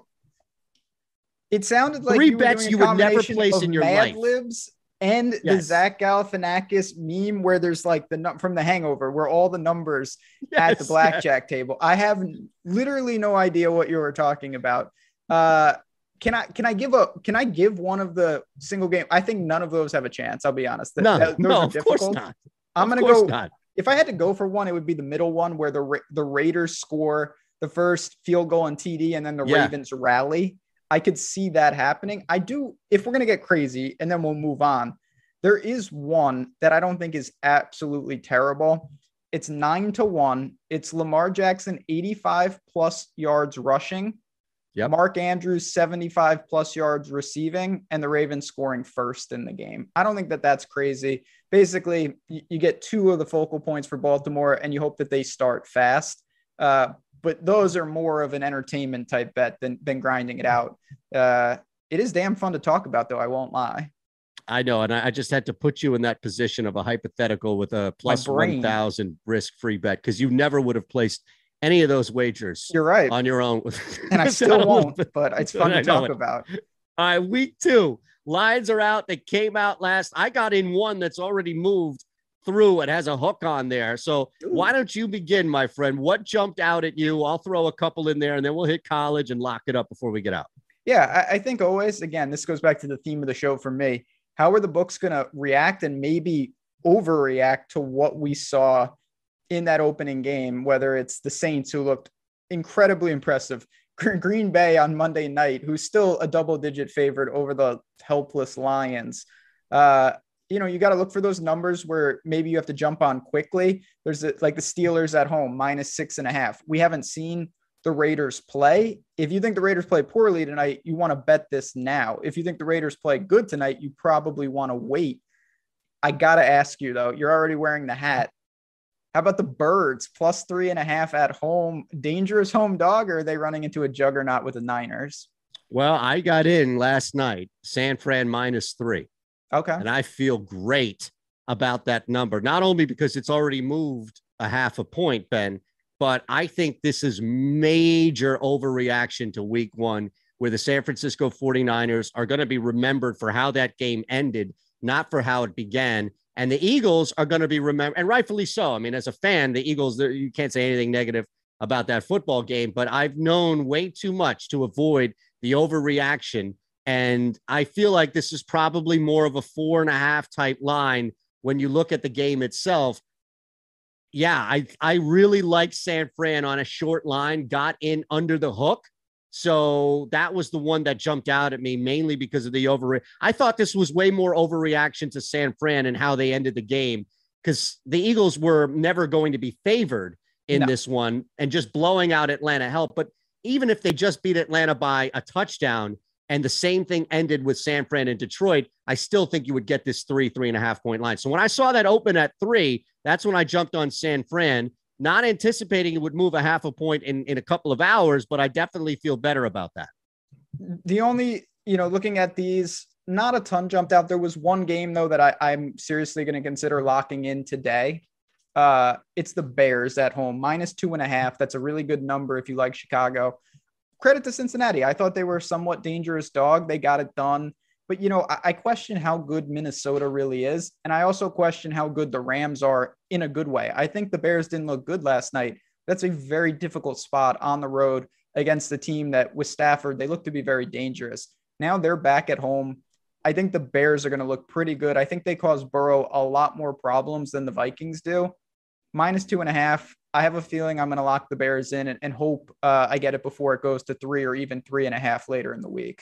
Speaker 2: it sounded like
Speaker 1: three
Speaker 2: you
Speaker 1: bets you would never place in your
Speaker 2: Mad
Speaker 1: life.
Speaker 2: Libs and yes. the Zach Galifianakis meme where there's like the from The Hangover where all the numbers yes, at the blackjack yes. table. I have literally no idea what you were talking about. Uh, can I can I give a can I give one of the single game? I think none of those have a chance. I'll be honest.
Speaker 1: No,
Speaker 2: that,
Speaker 1: no, of difficult. course not.
Speaker 2: I'm gonna go. Not. If I had to go for one, it would be the middle one where the the Raiders score the first field goal and T D, and then the yeah. Ravens rally. I could see that happening. I do, if we're going to get crazy, and then we'll move on. There is one that I don't think is absolutely terrible. It's nine to one. It's Lamar Jackson, eighty-five plus yards rushing. Yep. Mark Andrews, seventy-five plus yards receiving, and the Ravens scoring first in the game. I don't think that that's crazy. Basically, you get two of the focal points for Baltimore, and you hope that they start fast. Uh, But those are more of an entertainment type bet than, than grinding it out. Uh, it is damn fun to talk about, though. I won't lie.
Speaker 1: I know. And I just had to put you in that position of a hypothetical with a plus one thousand risk-free bet because you never would have placed any of those wagers.
Speaker 2: You're right.
Speaker 1: On your own.
Speaker 2: And I still won't, but it's fun to talk about.
Speaker 1: All right. Week two. Lines are out. They came out last. I got in one that's already moved through. It has a hook on there. So Ooh. Why don't you begin, my friend? What jumped out at you? I'll throw a couple in there and then we'll hit college and lock it up before we get out.
Speaker 2: Yeah, I, I think always, again, this goes back to the theme of the show for me. How are the books going to react and maybe overreact to what we saw in that opening game, whether it's the Saints who looked incredibly impressive, Green Bay on Monday night, who's still a double digit favorite over the helpless Lions. Uh, You know, you got to look for those numbers where maybe you have to jump on quickly. There's a, like the Steelers at home, minus six and a half. We haven't seen the Raiders play. If you think the Raiders play poorly tonight, you want to bet this now. If you think the Raiders play good tonight, you probably want to wait. I got to ask you, though, you're already wearing the hat. How about the Birds plus three and a half at home? Dangerous home dog, or are they running into a juggernaut with the Niners?
Speaker 1: Well, I got in last night, San Fran minus three.
Speaker 2: Okay.
Speaker 1: And I feel great about that number, not only because it's already moved a half a point, Ben, but I think this is major overreaction to week one, where the San Francisco forty-niners are going to be remembered for how that game ended, not for how it began. And the Eagles are going to be remembered, and rightfully so. I mean, as a fan, the Eagles, you can't say anything negative about that football game, but I've known way too much to avoid the overreaction. And I feel like this is probably more of a four and a half type line when you look at the game itself. Yeah, I, I really like San Fran on a short line, got in under the hook. So that was the one that jumped out at me, mainly because of the over. I thought this was way more overreaction to San Fran and how they ended the game, because the Eagles were never going to be favored in no. this one, and just blowing out Atlanta helped. But even if they just beat Atlanta by a touchdown and the same thing ended with San Fran and Detroit, I still think you would get this three, three and a half point line. So when I saw that open at three, that's when I jumped on San Fran, not anticipating it would move a half a point in, in a couple of hours, but I definitely feel better about that.
Speaker 2: The only, you know, looking at these, not a ton jumped out. There was one game, though, that I, I'm seriously going to consider locking in today. Uh, it's the Bears at home, minus two and a half. That's a really good number if you like Chicago. Credit to Cincinnati. I thought they were a somewhat dangerous dog. They got it done. But, you know, I, I question how good Minnesota really is. And I also question how good the Rams are in a good way. I think the Bears didn't look good last night. That's a very difficult spot on the road against the team that with Stafford, they look to be very dangerous. Now they're back at home. I think the Bears are going to look pretty good. I think they cause Burrow a lot more problems than the Vikings do. Minus two and a half. I have a feeling I'm going to lock the Bears in and, and hope uh, I get it before it goes to three or even three and a half later in the week.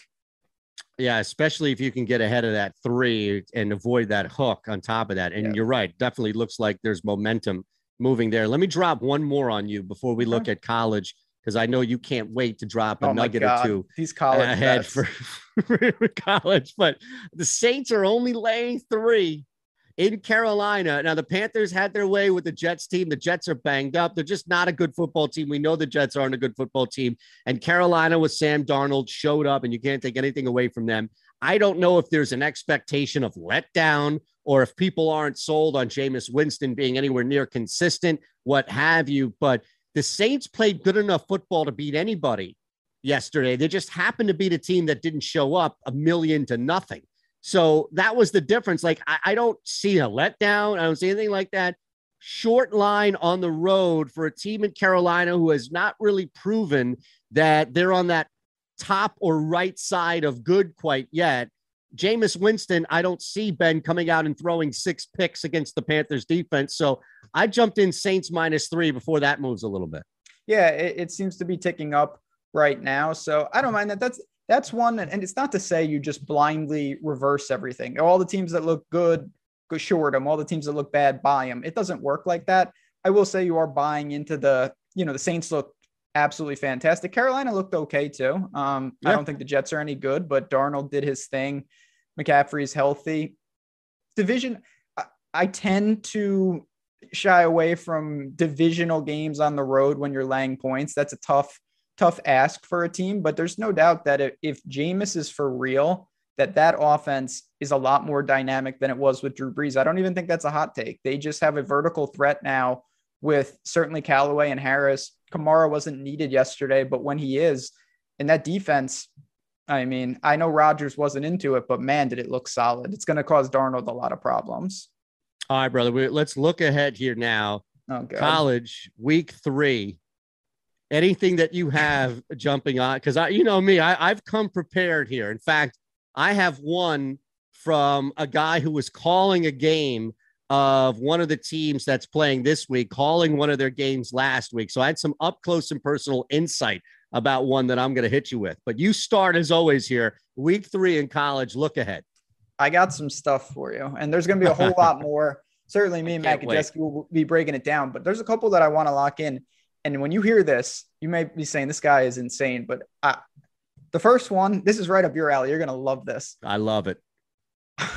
Speaker 1: Yeah, especially if you can get ahead of that three and avoid that hook on top of that. And yeah. You're right. Definitely looks like there's momentum moving there. Let me drop one more on you before we look okay. at college, because I know you can't wait to drop a
Speaker 2: oh
Speaker 1: nugget
Speaker 2: or
Speaker 1: two
Speaker 2: These college
Speaker 1: ahead for, for college. But the Saints are only laying three in Carolina. Now, the Panthers had their way with the Jets team. The Jets are banged up. They're just not a good football team. We know the Jets aren't a good football team. And Carolina with Sam Darnold showed up, and you can't take anything away from them. I don't know if there's an expectation of letdown or if people aren't sold on Jameis Winston being anywhere near consistent, what have you. But the Saints played good enough football to beat anybody yesterday. They just happened to beat a team that didn't show up a million to nothing. So that was the difference. Like, I, I don't see a letdown. I don't see anything like that. Short line on the road for a team in Carolina who has not really proven that they're on that top or right side of good quite yet. Jameis Winston, I don't see Ben coming out and throwing six picks against the Panthers defense. So I jumped in Saints minus three before that moves a little bit.
Speaker 2: Yeah, it, it seems to be ticking up right now. So I don't mind that. That's, That's one, and it's not to say you just blindly reverse everything. All the teams that look good, go short them. All the teams that look bad, buy them. It doesn't work like that. I will say you are buying into the, you know, the Saints look absolutely fantastic. Carolina looked okay too. Um, yeah. I don't think the Jets are any good, but Darnold did his thing. McCaffrey's healthy. Division, I, I tend to shy away from divisional games on the road when you're laying points. That's a tough tough ask for a team, but there's no doubt that if, if Jameis is for real, that that offense is a lot more dynamic than it was with Drew Brees. I don't even think that's a hot take. They just have a vertical threat now with certainly Callaway and Harris. Kamara wasn't needed yesterday, but when he is, and that defense, I mean, I know Rodgers wasn't into it, but man, did it look solid. It's going to cause Darnold a lot of problems.
Speaker 1: All right, brother. We, let's look ahead here now.
Speaker 2: Oh, God.
Speaker 1: College, week three. Anything that you have jumping on, because I, you know me, I, I've come prepared here. In fact, I have one from a guy who was calling a game of one of the teams that's playing this week, calling one of their games last week. So I had some up close and personal insight about one that I'm going to hit you with. But you start as always here, week three in college. Look ahead.
Speaker 2: I got some stuff for you, and there's going to be a whole lot more. Certainly, me and Matt Kajeski will be breaking it down, but there's a couple that I want to lock in. And when you hear this, you may be saying this guy is insane, but I, the first one, this is right up your alley. You're going to love this.
Speaker 1: I love it.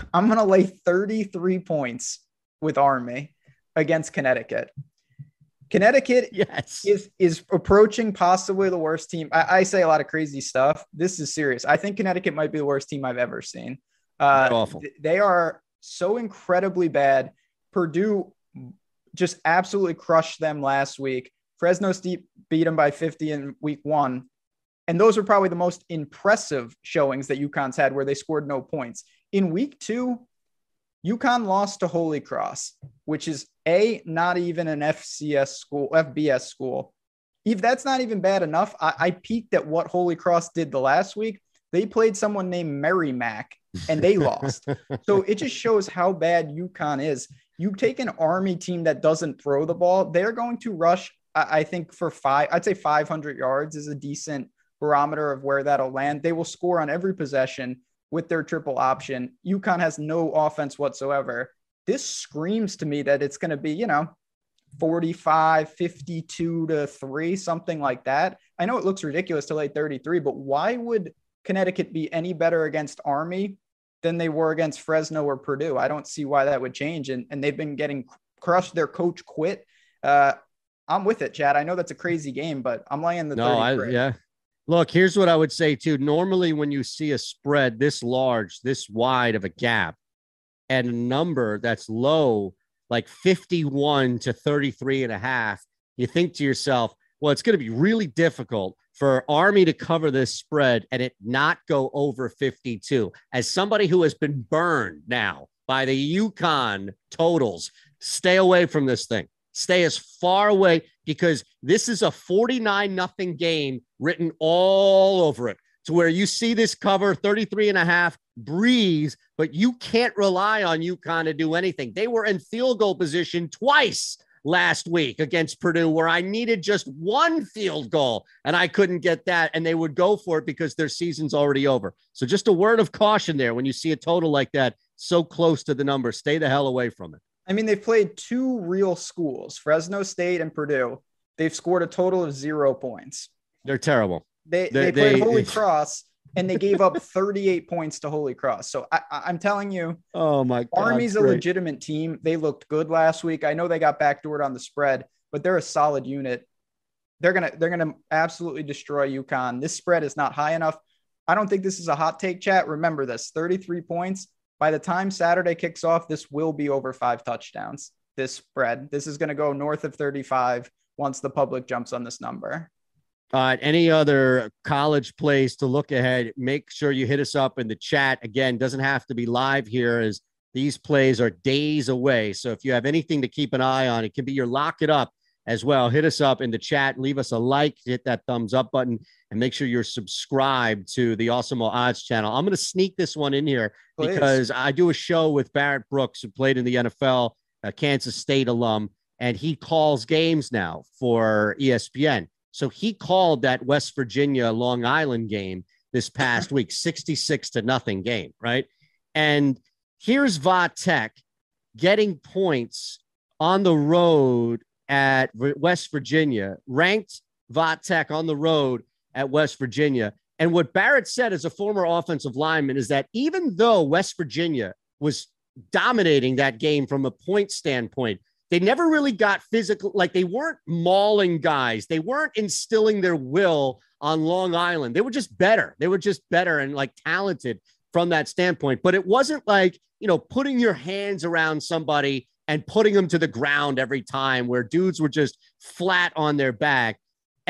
Speaker 2: I'm going to lay thirty-three points with Army against Connecticut. Connecticut
Speaker 1: yes.
Speaker 2: is is approaching possibly the worst team. I, I say a lot of crazy stuff. This is serious. I think Connecticut might be the worst team I've ever seen. Uh,
Speaker 1: awful.
Speaker 2: Th- they are so incredibly bad. Purdue just absolutely crushed them last week. Fresno State beat them by fifty in week one. And those are probably the most impressive showings that UConn's had where they scored no points. In week two, UConn lost to Holy Cross, which is a not even an F C S school, F B S school. If that's not even bad enough, I, I peeked at what Holy Cross did the last week. They played someone named Mary Mac and they lost. So it just shows how bad UConn is. You take an Army team that doesn't throw the ball, they're going to rush, I, I think, for five, I'd say five hundred yards is a decent barometer of where that'll land. They will score on every possession with their triple option. UConn has no offense whatsoever. This screams to me that it's going to be, you know, forty-five, fifty-two to three, something like that. I know it looks ridiculous to lay thirty-three, but why would Connecticut be any better against Army than they were against Fresno or Purdue? I don't see why that would change. And, and they've been getting crushed. Their coach quit. Uh, I'm with it, Chad. I know that's a crazy game, but I'm laying the
Speaker 1: no, I, yeah. Look, here's what I would say too. Normally when you see a spread this large, this wide of a gap and a number that's low, like fifty-one to thirty-three and a half, you think to yourself, well, it's going to be really difficult for Army to cover this spread and it not go over fifty-two. As somebody who has been burned now by the UConn totals, stay away from this thing. Stay as far away because this is a forty-nine nothing game written all over it to where you see this cover thirty-three and a half breeze, but you can't rely on UConn to do anything. They were in field goal position twice last week against Purdue where I needed just one field goal and I couldn't get that. And they would go for it because their season's already over. So just a word of caution there. When you see a total like that, so close to the number, stay the hell away from it.
Speaker 2: I mean, they've played two real schools, Fresno State and Purdue. They've scored a total of zero points.
Speaker 1: They're terrible.
Speaker 2: They
Speaker 1: they,
Speaker 2: they played
Speaker 1: they,
Speaker 2: Holy Cross and they gave up thirty-eight points to Holy Cross. So I, I'm telling you,
Speaker 1: oh my God,
Speaker 2: Army's a
Speaker 1: great.
Speaker 2: legitimate team. They looked good last week. I know they got backdoored on the spread, but they're a solid unit. They're gonna they're gonna absolutely destroy UConn. This spread is not high enough. I don't think this is a hot take, chat. Remember this: thirty-three points. By the time Saturday kicks off, this will be over five touchdowns. This spread. This is going to go north of thirty-five once the public jumps on this number.
Speaker 1: All right. Any other college plays to look ahead? Make sure you hit us up in the chat. Again, doesn't have to be live here as these plays are days away. So if you have anything to keep an eye on, it can be your lock it up as well. Hit us up in the chat. Leave us a like. Hit that thumbs up button. And make sure you're subscribed to the Awesemo Odds channel. I'm going to sneak this one in here Please. because I do a show with Barrett Brooks, who played in the N F L, a Kansas State alum, and he calls games now for E S P N. So he called that West Virginia Long Island game this past week, sixty-six to nothing game, right? And here's Va Tech getting points on the road at West Virginia, ranked Va Tech on the road at West Virginia. And what Barrett said as a former offensive lineman is that even though West Virginia was dominating that game from a point standpoint, they never really got physical. Like they weren't mauling guys. They weren't instilling their will on Long Island. They were just better. They were just better and like talented from that standpoint. But it wasn't like, you know, putting your hands around somebody and putting them to the ground every time where dudes were just flat on their back.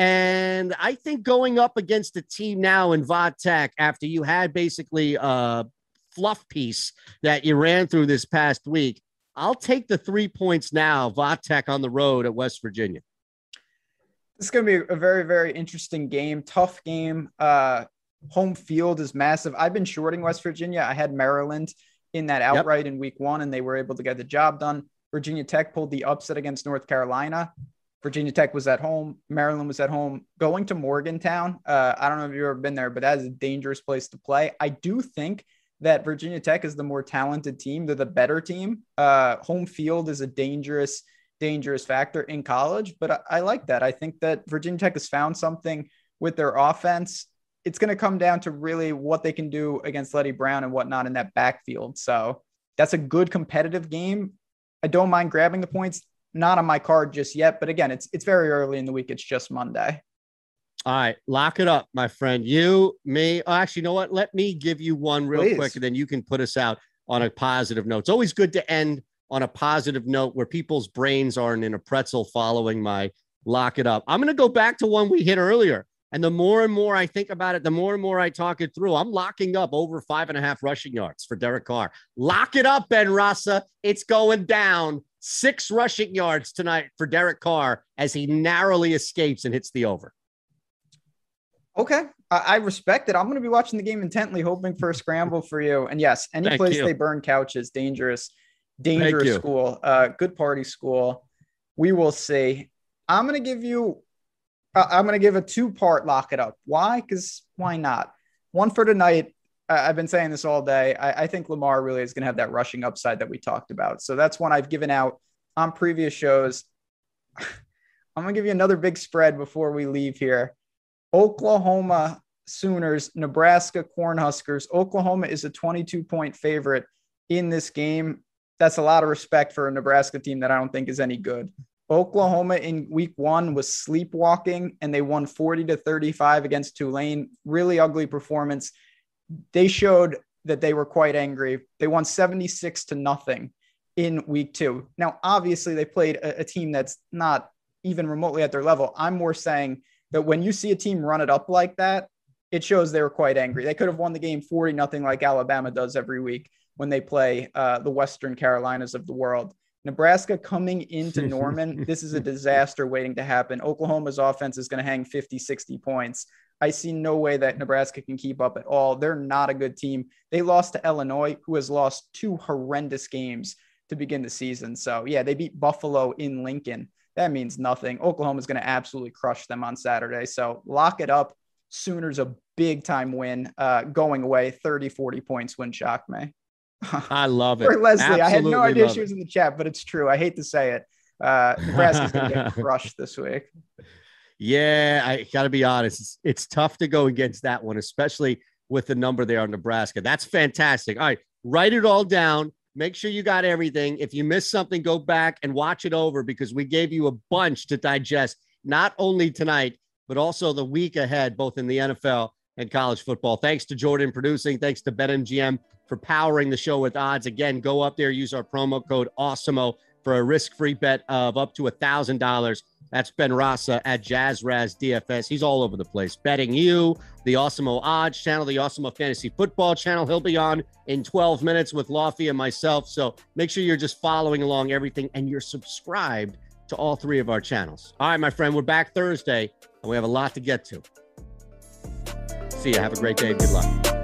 Speaker 1: And I think going up against a team now in Va Tech after you had basically a fluff piece that you ran through this past week, I'll take the three points now, Va Tech on the road at West Virginia.
Speaker 2: This is going to be a very, very interesting game, tough game. Uh, home field is massive. I've been shorting West Virginia. I had Maryland in that outright yep. in week one, and they were able to get the job done. Virginia Tech pulled the upset against North Carolina. Virginia Tech was at home. Maryland was at home. Going to Morgantown, uh, I don't know if you've ever been there, but that is a dangerous place to play. I do think that Virginia Tech is the more talented team. They're the better team. Uh, home field is a dangerous, dangerous factor in college, but I, I like that. I think that Virginia Tech has found something with their offense. It's going to come down to really what they can do against Letty Brown and whatnot in that backfield. So That's a good competitive game. I don't mind grabbing the points. Not on my card just yet. But again, it's it's very early in the week. It's just Monday.
Speaker 1: All right, lock it up, my friend. You, me. Oh, actually, you know what? Let me give you one real
Speaker 2: Please.
Speaker 1: quick, and then you can put us out on a positive note. It's always good to end on a positive note where people's brains aren't in a pretzel following my lock it up. I'm going to go back to one we hit earlier. And the more and more I think about it, the more and more I talk it through. I'm locking up over five and a half rushing yards for Derek Carr. Lock it up, Ben Rasa. It's going down. Six rushing yards tonight for Derek Carr as he narrowly escapes and hits the over.
Speaker 2: Okay. I, I respect it. I'm going to be watching the game intently, hoping for a scramble for you. And yes, any
Speaker 1: Thank
Speaker 2: place
Speaker 1: you.
Speaker 2: they burn couches, dangerous, dangerous school, uh, good party school. We will see. I'm going to give you, uh, I'm going to give a two-part lock it up. Why? Because why not? One for tonight. Uh, I've been saying this all day. I, I think Lamar really is going to have that rushing upside that we talked about. So that's one I've given out on previous shows. I'm going to give you another big spread before we leave here. Oklahoma Sooners, Nebraska Cornhuskers. Oklahoma is a twenty-two point favorite in this game. That's a lot of respect for a Nebraska team that I don't think is any good. Oklahoma in week one was sleepwalking, and they won forty to thirty-five against Tulane. Really ugly performance. They showed that they were quite angry. They won seventy-six to nothing in week two. Now, obviously, they played a, a team that's not even remotely at their level. I'm more saying that when you see a team run it up like that, it shows they were quite angry. They could have won the game forty nothing like Alabama does every week when they play uh, the Western Carolinas of the world. Nebraska coming into Norman, this is a disaster waiting to happen. Oklahoma's offense is going to hang fifty, sixty points. I see no way that Nebraska can keep up at all. They're not a good team. They lost to Illinois, who has lost two horrendous games to begin the season. So, yeah, they beat Buffalo in Lincoln. That means nothing. Oklahoma is going to absolutely crush them on Saturday. So lock it up. Sooners a big time win uh, going away. thirty, forty points win shock me.
Speaker 1: I love it.
Speaker 2: Or Leslie,
Speaker 1: Absolutely
Speaker 2: I had no idea she
Speaker 1: it.
Speaker 2: was in the chat, but it's true. I hate to say it. Uh, Nebraska's going to get crushed this week.
Speaker 1: Yeah, I got to be honest. It's, it's tough to go against that one, especially with the number there on Nebraska. That's fantastic. All right, write it all down. Make sure you got everything. If you missed something, go back and watch it over because we gave you a bunch to digest, not only tonight, but also the week ahead, both in the N F L and college football. Thanks to Jordan producing. Thanks to BetMGM for powering the show with odds. Again, go up there, use our promo code AWESEMO for a risk-free bet of up to one thousand dollars. That's Ben Rasa at JazzRaz D F S. He's all over the place. Betting you, the Awesemo Odds channel, the Awesemo Fantasy Football channel. He'll be on in twelve minutes with Lofty and myself. So make sure you're just following along everything and you're subscribed to all three of our channels. All right, my friend, we're back Thursday and we have a lot to get to. See you. Have a great day. Good luck.